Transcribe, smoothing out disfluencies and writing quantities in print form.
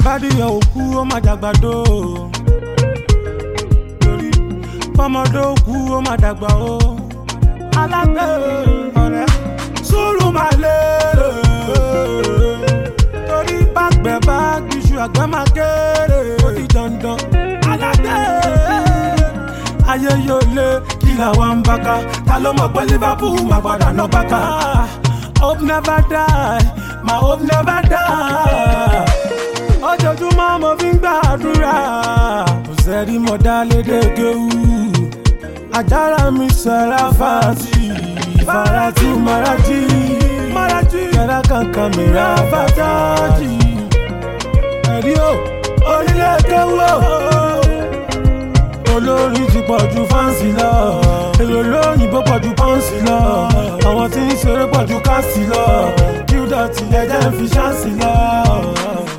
bádìyàn òkú ó má dàgbàdo torí fọmọdé òkú ó má dàgbà o alágbé ọ̀rẹ́ sùúrù máa lé torí bàgbẹ́ bá gbìṣù àgbẹ̀ máa kéré ó di dandan alágbé ayé yóò lé kí làwọn ń bá ká ta ló mọ̀ pé Liverpool máa padà ná bá ká hope never die my hope never die ojoojúmọ́ mo fi ń gbàdúrà kò sẹ́rí mọ̀ dá lédè kéwú àjàrà mi sẹ́ra fàtì farati maraji kẹ́rà kankan mìíràn fàtájì ẹ̀rí o orílẹ̀ kéwú olórin ti pọ̀jù fáǹsì lọ èrò lóyìnbó pọ̀jù pọ́ǹsì lọ àwọn tí ń ṣeré pọ̀jù káàsì lọ kí ó dọ̀tí ẹ̀jẹ̀ ń fi ṣáǹsì lọ.